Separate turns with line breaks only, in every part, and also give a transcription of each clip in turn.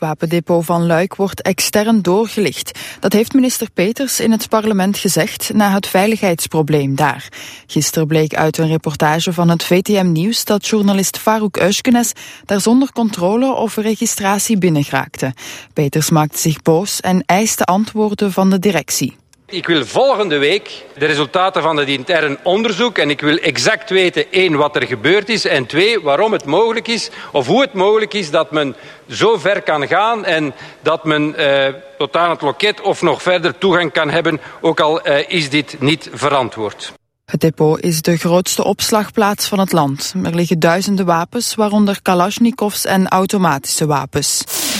wapendepot van Luik wordt extern doorgelicht. Dat heeft minister Peters in het parlement gezegd na het veiligheidsprobleem daar. Gisteren bleek uit een reportage van het VTM Nieuws dat journalist Farouk Euskenes daar zonder controle of registratie binnengeraakte. Peters maakte zich boos en eiste antwoorden van de directie.
Ik wil volgende week de resultaten van het intern onderzoek en ik wil exact weten, 1, wat er gebeurd is en 2, waarom het mogelijk is of hoe het mogelijk is dat men zo ver kan gaan en dat men tot aan het loket of nog verder toegang kan hebben, ook al is dit niet verantwoord.
Het depot is de grootste opslagplaats van het land. Er liggen duizenden wapens, waaronder kalasjnikovs en automatische wapens.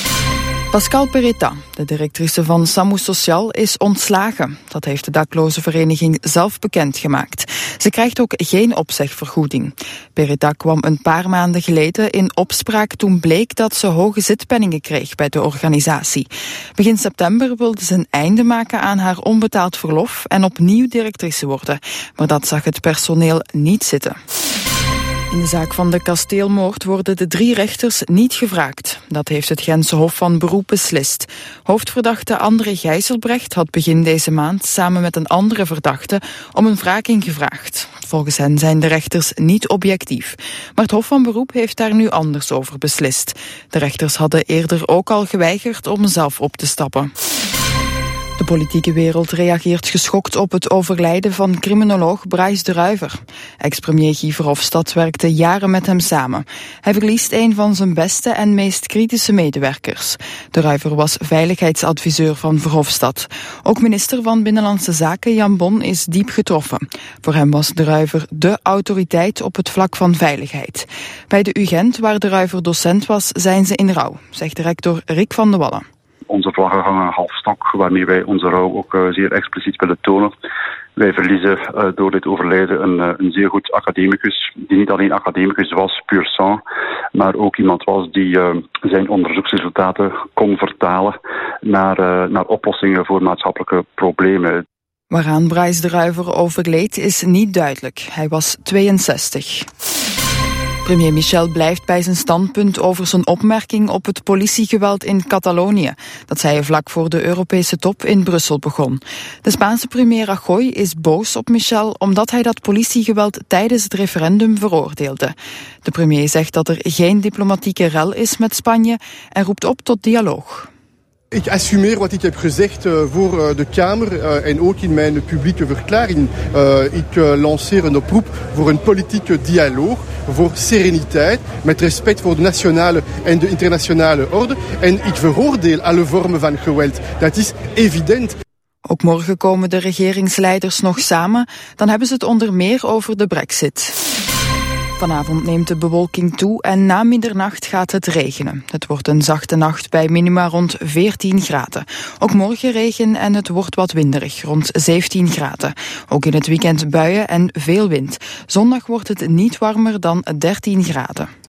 Pascal Peretta, de directrice van SAMU Sociaal, is ontslagen. Dat heeft de daklozenvereniging zelf bekendgemaakt. Ze krijgt ook geen opzegvergoeding. Peretta kwam een paar maanden geleden in opspraak toen bleek dat ze hoge zitpenningen kreeg bij de organisatie. Begin september wilde ze een einde maken aan haar onbetaald verlof en opnieuw directrice worden. Maar dat zag het personeel niet zitten. In de zaak van de kasteelmoord worden de 3 rechters niet gevraagd. Dat heeft het Gentse Hof van Beroep beslist. Hoofdverdachte André Gijzelbrecht had begin deze maand samen met een andere verdachte om een wraking gevraagd. Volgens hen zijn de rechters niet objectief. Maar het Hof van Beroep heeft daar nu anders over beslist. De rechters hadden eerder ook al geweigerd om zelf op te stappen. De politieke wereld reageert geschokt op het overlijden van criminoloog Bryce de Ruiver. Ex-premier Guy Verhofstadt werkte jaren met hem samen. Hij verliest een van zijn beste en meest kritische medewerkers. De Ruiver was veiligheidsadviseur van Verhofstadt. Ook minister van Binnenlandse Zaken Jan Bon is diep getroffen. Voor hem was de Ruiver dé autoriteit op het vlak van veiligheid. Bij de UGent, waar de Ruiver docent was, zijn ze in rouw, zegt rector Rick van de Wallen.
Onze vlaggen hangen half stok, waarmee wij onze rouw ook zeer expliciet willen tonen. Wij verliezen door dit overlijden een zeer goed academicus, die niet alleen academicus was, pur sang, maar ook iemand was die zijn onderzoeksresultaten kon vertalen naar oplossingen voor maatschappelijke problemen.
Waaraan Bryce de Ruiver overleed is niet duidelijk. Hij was 62. Premier Michel blijft bij zijn standpunt over zijn opmerking op het politiegeweld in Catalonië. Dat zei hij vlak voor de Europese top in Brussel begon. De Spaanse premier Rajoy is boos op Michel omdat hij dat politiegeweld tijdens het referendum veroordeelde. De premier zegt dat er geen diplomatieke rel is met Spanje en roept op tot dialoog.
Ik assumeer wat ik heb gezegd voor de Kamer en ook in mijn publieke verklaring. Ik lanceer een oproep voor een politieke dialoog, voor sereniteit, met respect voor de nationale en de internationale orde. En ik veroordeel alle vormen van geweld. Dat is evident.
Ook morgen komen de regeringsleiders nog samen. Dan hebben ze het onder meer over de Brexit. Vanavond neemt de bewolking toe en na middernacht gaat het regenen. Het wordt een zachte nacht bij minima rond 14 graden. Ook morgen regen en het wordt wat winderig, rond 17 graden. Ook in het weekend buien en veel wind. Zondag wordt het niet warmer dan 13 graden.